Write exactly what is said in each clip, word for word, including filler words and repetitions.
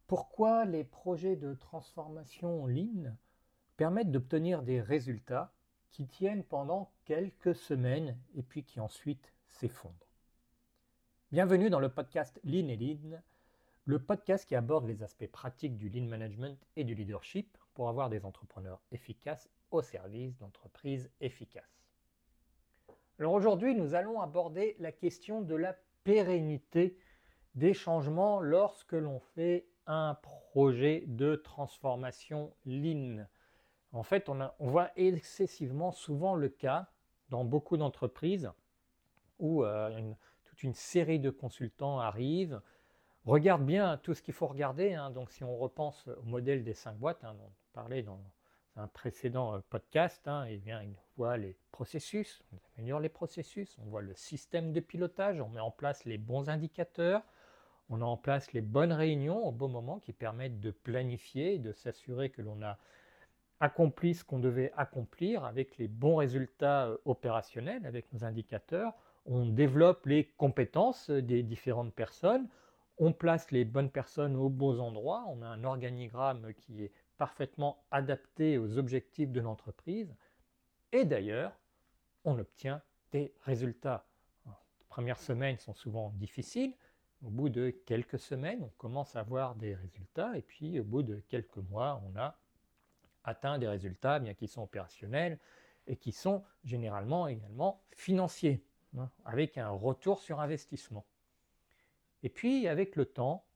Pourquoi les projets de transformation Lean permettent d'obtenir des résultats qui tiennent pendant quelques semaines et puis qui ensuite s'effondrent? Bienvenue dans le podcast Lean et Lean, le podcast qui aborde les aspects pratiques du Lean Management et du leadership pour avoir des entrepreneurs efficaces au service d'entreprises efficaces. Alors aujourd'hui, nous allons aborder la question de la pérennité des changements lorsque l'on fait un projet de transformation Lean. En fait, on, a, on voit excessivement souvent le cas dans beaucoup d'entreprises où euh, une, toute une série de consultants arrivent, regardent bien tout ce qu'il faut regarder. Hein. Donc si on repense au modèle des cinq boîtes, hein, dont on parlait dans un précédent euh, podcast, hein, eh bien, ils voient les processus, on améliore les processus, on voit le système de pilotage, on met en place les bons indicateurs, on a en place les bonnes réunions au bon moment qui permettent de planifier, de s'assurer que l'on a accompli ce qu'on devait accomplir avec les bons résultats opérationnels, avec nos indicateurs. On développe les compétences des différentes personnes, on place les bonnes personnes aux bons endroits, on a un organigramme qui est parfaitement adapté aux objectifs de l'entreprise et d'ailleurs, on obtient des résultats. Les premières semaines sont souvent difficiles. Au bout de quelques semaines, on commence à avoir des résultats et puis au bout de quelques mois, on a atteint des résultats bien qu'ils sont opérationnels et qui sont généralement également financiers, hein, avec un retour sur investissement. Et puis avec le temps,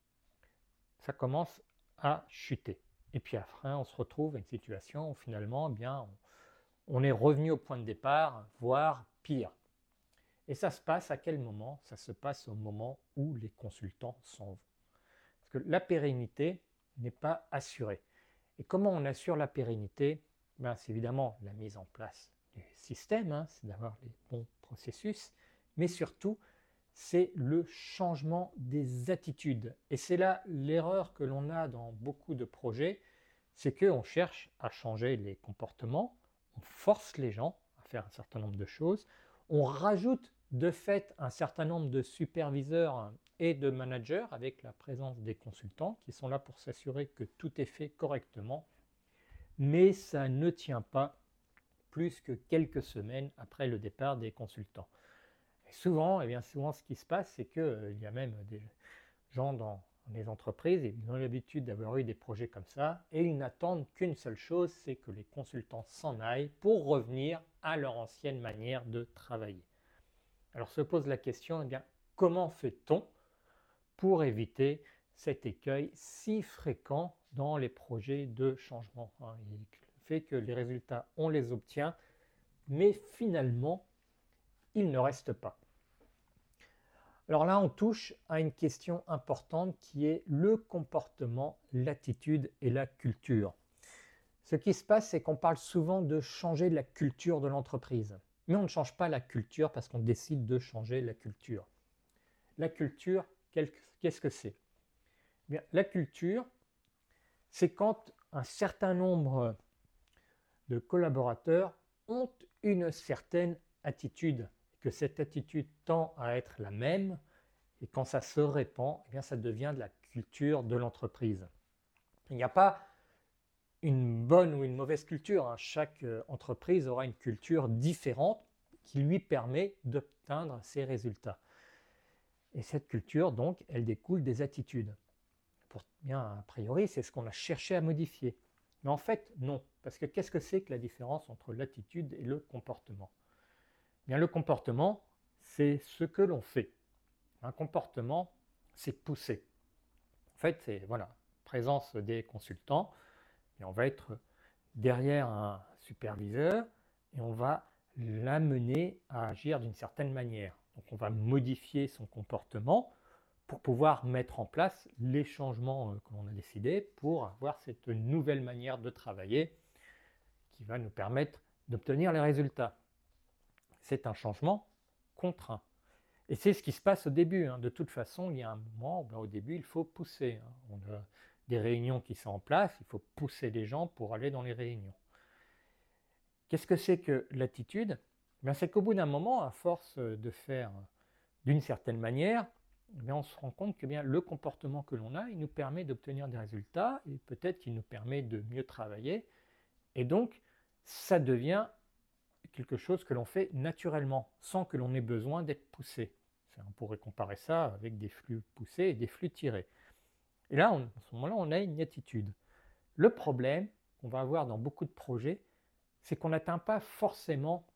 ça commence à chuter. Et puis après, on se retrouve à une situation où finalement, eh bien, on, on est revenu au point de départ, voire pire. Et ça se passe à quel moment? Ça se passe au moment où les consultants s'en vont. Parce que la pérennité n'est pas assurée. Et comment on assure la pérennité? Ben, c'est évidemment la mise en place du système, hein, c'est d'avoir les bons processus, mais surtout, c'est le changement des attitudes. Et c'est là l'erreur que l'on a dans beaucoup de projets, c'est qu'on cherche à changer les comportements, on force les gens à faire un certain nombre de choses, on rajoute de fait un certain nombre de superviseurs et de managers avec la présence des consultants qui sont là pour s'assurer que tout est fait correctement, mais ça ne tient pas plus que quelques semaines après le départ des consultants. Et souvent, eh bien souvent, ce qui se passe, c'est qu'il euh, y a même des gens dans les entreprises, ils ont l'habitude d'avoir eu des projets comme ça, et ils n'attendent qu'une seule chose, c'est que les consultants s'en aillent pour revenir à leur ancienne manière de travailler. Alors se pose la question, eh bien, comment fait-on pour éviter cet écueil si fréquent dans les projets de changement, hein, il fait que les résultats, on les obtient, mais finalement, ils ne restent pas. Alors là, on touche à une question importante qui est le comportement, l'attitude et la culture. Ce qui se passe, c'est qu'on parle souvent de changer la culture de l'entreprise. Mais on ne change pas la culture parce qu'on décide de changer la culture. La culture, qu'est-ce que c'est? Bien, la culture, c'est quand un certain nombre de collaborateurs ont une certaine attitude, que cette attitude tend à être la même, et quand ça se répand, eh bien, ça devient de la culture de l'entreprise. Il n'y a pas une bonne ou une mauvaise culture, hein. Chaque entreprise aura une culture différente qui lui permet d'atteindre ses résultats. Et cette culture, donc, elle découle des attitudes. Pour, bien, a priori, c'est ce qu'on a cherché à modifier. Mais en fait, non. Parce que qu'est-ce que c'est que la différence entre l'attitude et le comportement? Bien, le comportement, c'est ce que l'on fait. Un comportement, c'est pousser. En fait, c'est voilà, présence des consultants, et on va être derrière un superviseur et on va l'amener à agir d'une certaine manière. Donc on va modifier son comportement pour pouvoir mettre en place les changements que l'on a décidés pour avoir cette nouvelle manière de travailler qui va nous permettre d'obtenir les résultats. C'est un changement contraint. Et c'est ce qui se passe au début. Hein. De toute façon, il y a un moment, ben, au début, il faut pousser. Hein. On a des réunions qui sont en place, il faut pousser les gens pour aller dans les réunions. Qu'est-ce que c'est que l'attitude? Ben, c'est qu'au bout d'un moment, à force de faire d'une certaine manière, eh bien, on se rend compte que bien, le comportement que l'on a, il nous permet d'obtenir des résultats et peut-être qu'il nous permet de mieux travailler. Et donc, ça devient quelque chose que l'on fait naturellement, sans que l'on ait besoin d'être poussé. On pourrait comparer ça avec des flux poussés et des flux tirés. Et là, on, à ce moment-là, on a une attitude. Le problème qu'on va avoir dans beaucoup de projets, c'est qu'on n'atteint pas forcément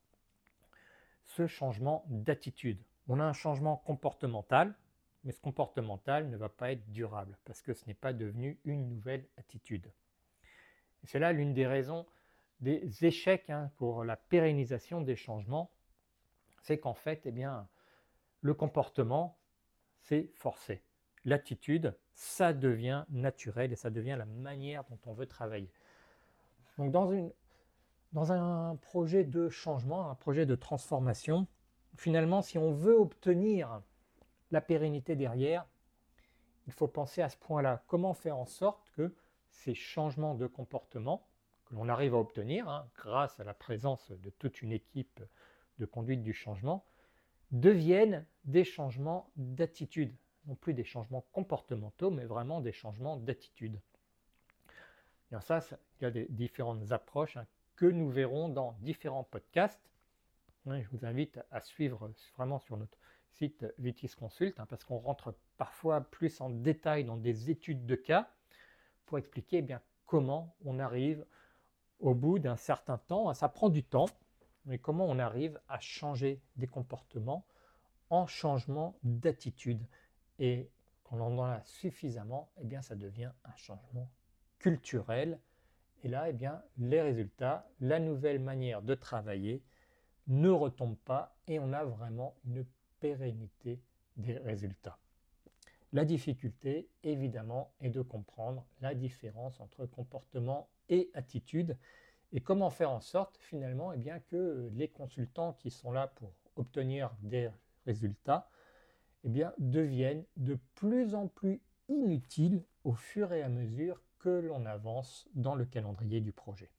ce changement d'attitude. On a un changement comportemental, mais ce comportemental ne va pas être durable parce que ce n'est pas devenu une nouvelle attitude. Et c'est là l'une des raisons des échecs hein, pour la pérennisation des changements, c'est qu'en fait, eh bien, le comportement, c'est forcé. L'attitude, ça devient naturel et ça devient la manière dont on veut travailler. Donc dans, une, dans un projet de changement, un projet de transformation, finalement, si on veut obtenir la pérennité derrière, il faut penser à ce point-là. Comment faire en sorte que ces changements de comportement que l'on arrive à obtenir hein, grâce à la présence de toute une équipe de conduite du changement deviennent des changements d'attitude. Non plus des changements comportementaux, mais vraiment des changements d'attitude. Et ça, ça, il y a des différentes approches hein, que nous verrons dans différents podcasts. Je vous invite à suivre vraiment sur notre site Vitis Consult, hein, parce qu'on rentre parfois plus en détail dans des études de cas pour expliquer eh bien, comment on arrive au bout d'un certain temps, ça prend du temps, mais comment on arrive à changer des comportements en changement d'attitude. Et quand on en a suffisamment, eh bien, ça devient un changement culturel. Et là, eh bien, les résultats, la nouvelle manière de travailler ne retombe pas et on a vraiment une pérennité des résultats. La difficulté, évidemment, est de comprendre la différence entre comportement et attitude et comment faire en sorte, finalement, eh bien, que les consultants qui sont là pour obtenir des résultats eh bien, deviennent de plus en plus inutiles au fur et à mesure que l'on avance dans le calendrier du projet.